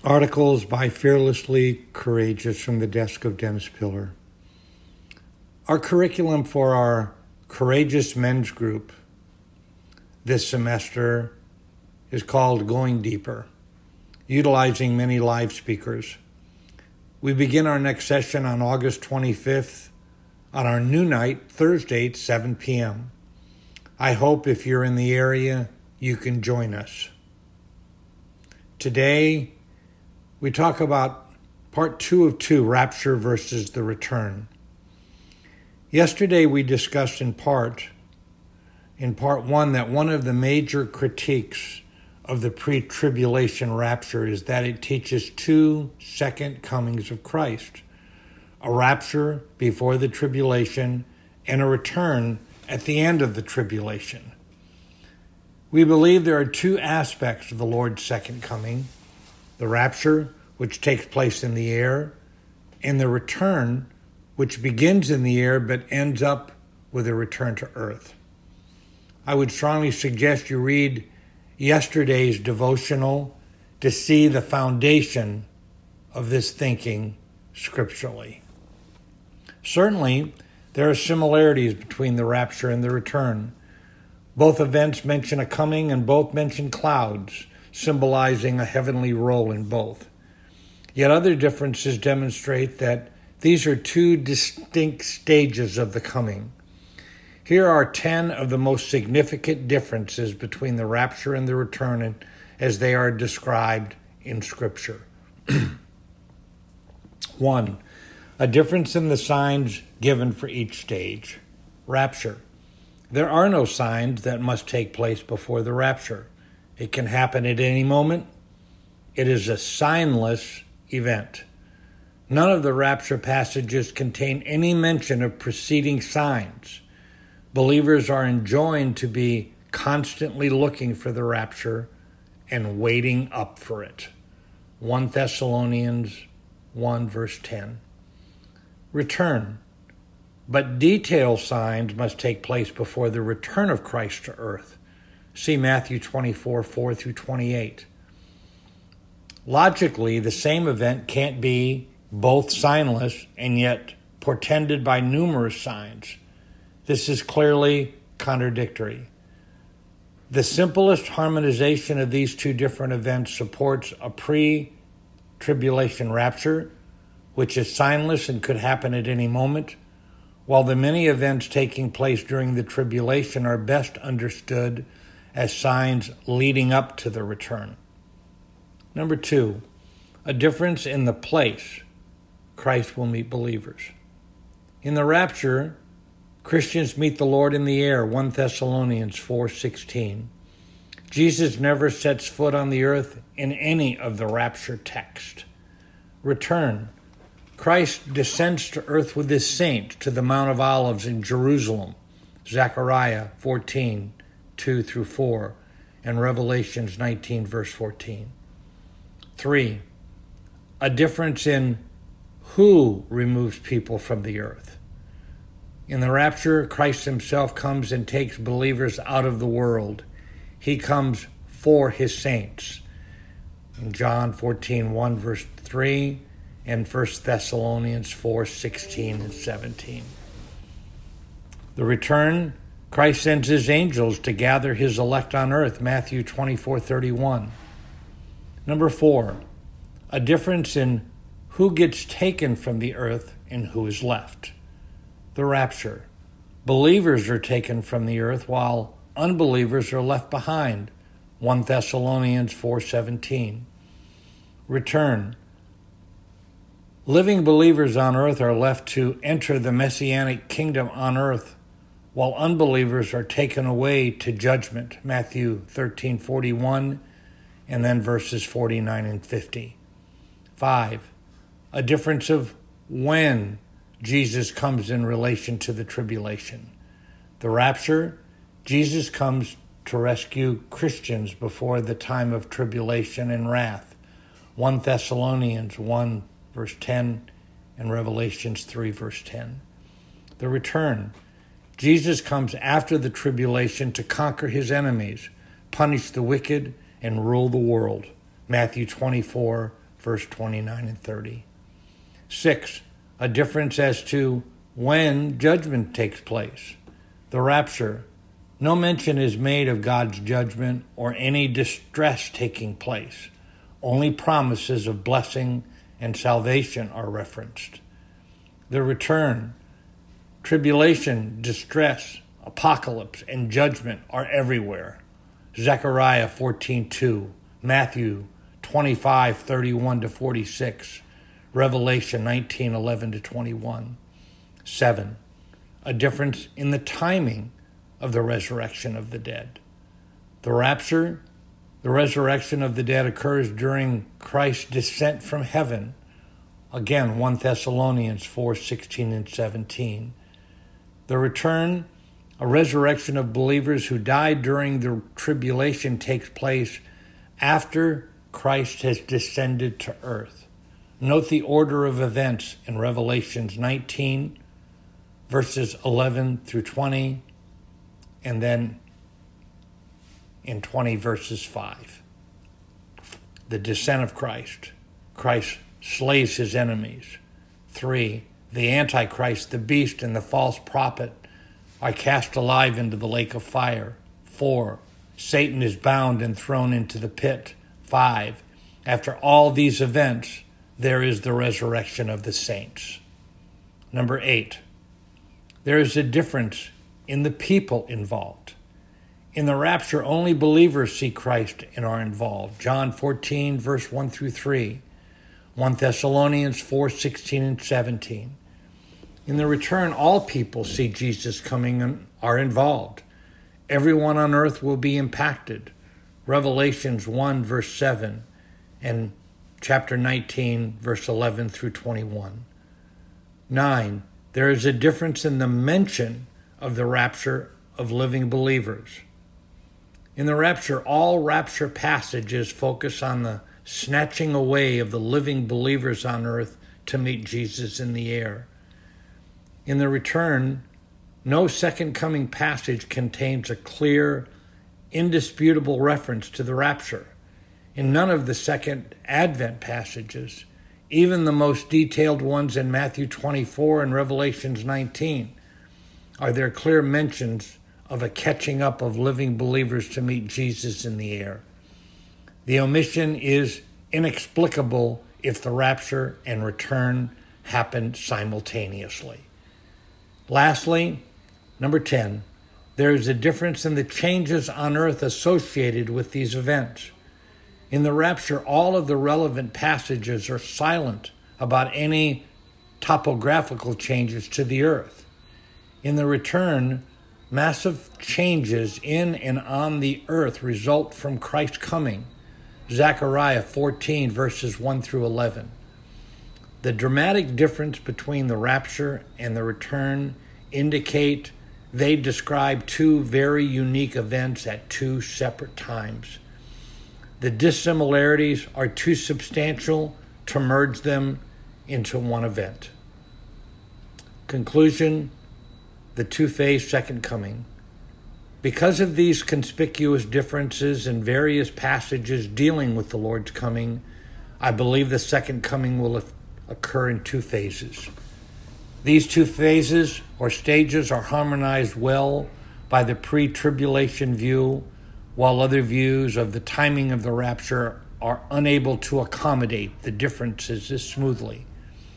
Articles by Fearlessly Courageous from the desk of Dennis Pillar. Our curriculum for our Courageous Men's Group this semester is called Going Deeper, utilizing many live speakers. We begin our next session on August 25th on our new night, Thursday at 7 p.m. I hope if you're in the area, you can join us. Today, we talk about part 2 of 2, rapture versus the return. Yesterday we discussed in part 1 that one of the major critiques of the pre-tribulation rapture is that it teaches 2 second comings of Christ, a rapture before the tribulation and a return at the end of the tribulation. We believe there are 2 aspects of the Lord's second coming: the rapture, which takes place in the air, and the return, which begins in the air but ends up with a return to earth. I would strongly suggest you read yesterday's devotional to see the foundation of this thinking scripturally. Certainly, there are similarities between the rapture and the return. Both events mention a coming and both mention clouds, symbolizing a heavenly role in both. Yet other differences demonstrate that these are 2 distinct stages of the coming. Here are 10 of the most significant differences between the rapture and the return as they are described in Scripture. 1. A difference in the signs given for each stage. Rapture. There are no signs that must take place before the rapture. It can happen at any moment. It is a signless event. None of the rapture passages contain any mention of preceding signs. Believers are enjoined to be constantly looking for the rapture and waiting up for it. 1 Thessalonians 1 verse 10. Return. But detailed signs must take place before the return of Christ to earth. See Matthew 24, 4 through 28. Logically, the same event can't be both signless and yet portended by numerous signs. This is clearly contradictory. The simplest harmonization of these 2 different events supports a pre-tribulation rapture, which is signless and could happen at any moment, while the many events taking place during the tribulation are best understood as signs leading up to the return. Number 2, a difference in the place Christ will meet believers. In the rapture, Christians meet the Lord in the air, 1 Thessalonians 4:16. Jesus never sets foot on the earth in any of the rapture text. Return. Christ descends to earth with his saints to the Mount of Olives in Jerusalem, Zechariah 14, 2 through 4, and Revelations 19, verse 14. 3. A difference in who removes people from the earth. In the rapture, Christ himself comes and takes believers out of the world. He comes for his saints. In John 14, 1 verse 3, and 1 Thessalonians 4, 16 and 17. The return, Christ sends his angels to gather his elect on earth, Matthew 24, 31. Number 4, a difference in who gets taken from the earth and who is left. The rapture. Believers are taken from the earth while unbelievers are left behind, 1 Thessalonians 4:17. Return. Living believers on earth are left to enter the messianic kingdom on earth, while unbelievers are taken away to judgment, Matthew 13:41, and then verses 49 and 50. 5. A difference of when Jesus comes in relation to the tribulation. The rapture, Jesus comes to rescue Christians before the time of tribulation and wrath, 1 Thessalonians 1 verse 10 and Revelations 3 verse 10. The return, Jesus comes after the tribulation to conquer his enemies, punish the wicked, and rule the world, Matthew 24 verse 29 and 30. 6, a difference as to when judgment takes place. The rapture. No mention is made of God's judgment or any distress taking place. Only promises of blessing and salvation are referenced. The return, tribulation, distress, apocalypse, and judgment are everywhere. Zechariah 14:2, Matthew 25:31-46, Revelation 19:11-21. 7, a difference in the timing of the resurrection of the dead. The rapture, the resurrection of the dead, occurs during Christ's descent from heaven. Again, 1 Thessalonians 4:16 and 17. The return, a resurrection of believers who died during the tribulation, takes place after Christ has descended to earth. Note the order of events in Revelations 19, verses 11 through 20, and then in 20, verses 5. The descent of Christ. Christ slays his enemies. 3, the Antichrist, the beast, and the false prophet are cast alive into the lake of fire. 4, Satan is bound and thrown into the pit. 5, after all these events, there is the resurrection of the saints. Number 8, there is a difference in the people involved. In the rapture, only believers see Christ and are involved. John 14, verse 1 through 3. 1 Thessalonians 4:16 and 17. In the return, all people see Jesus coming and are involved. Everyone on earth will be impacted. Revelations 1, verse 7, and chapter 19, verse 11 through 21. 9, there is a difference in the mention of the rapture of living believers. In the rapture, all rapture passages focus on the snatching away of the living believers on earth to meet Jesus in the air. In the return, no second coming passage contains a clear, indisputable reference to the rapture. In none of the second Advent passages, even the most detailed ones in Matthew 24 and Revelations 19, are there clear mentions of a catching up of living believers to meet Jesus in the air. The omission is inexplicable if the rapture and return happen simultaneously. Lastly, number 10, there is a difference in the changes on earth associated with these events. In the rapture, all of the relevant passages are silent about any topographical changes to the earth. In the return, massive changes in and on the earth result from Christ's coming. Zechariah 14, verses 1 through 11. The dramatic difference between the rapture and the return indicate they describe two very unique events at two separate times. The dissimilarities are too substantial to merge them into one event. Conclusion, the two-phase second coming. Because of these conspicuous differences in various passages dealing with the Lord's coming, I believe the second coming will occur in two phases. These two phases or stages are harmonized well by the pre-tribulation view, while other views of the timing of the rapture are unable to accommodate the differences as smoothly.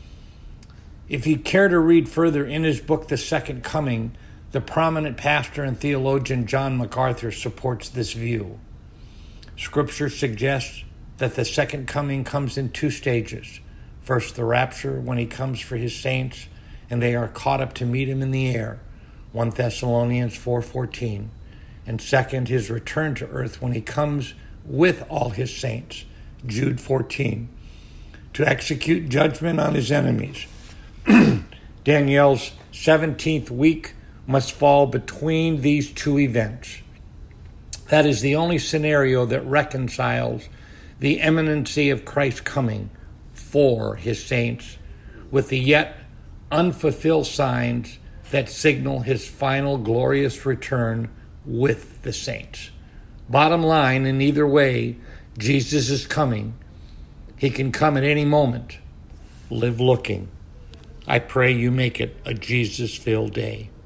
If you care to read further in his book, The Second Coming, the prominent pastor and theologian John MacArthur supports this view. Scripture suggests that the second coming comes in two stages. First, the rapture, when he comes for his saints, and they are caught up to meet him in the air, 1 Thessalonians 4:14. And second, his return to earth when he comes with all his saints, Jude 14, to execute judgment on his enemies. Daniel's 17th week must fall between these two events. That is the only scenario that reconciles the imminency of Christ's coming for his saints with the yet unfulfilled signs that signal his final glorious return with the saints. Bottom line, in either way, Jesus is coming, He can come at any moment. Live looking. I pray you make it a Jesus-filled day.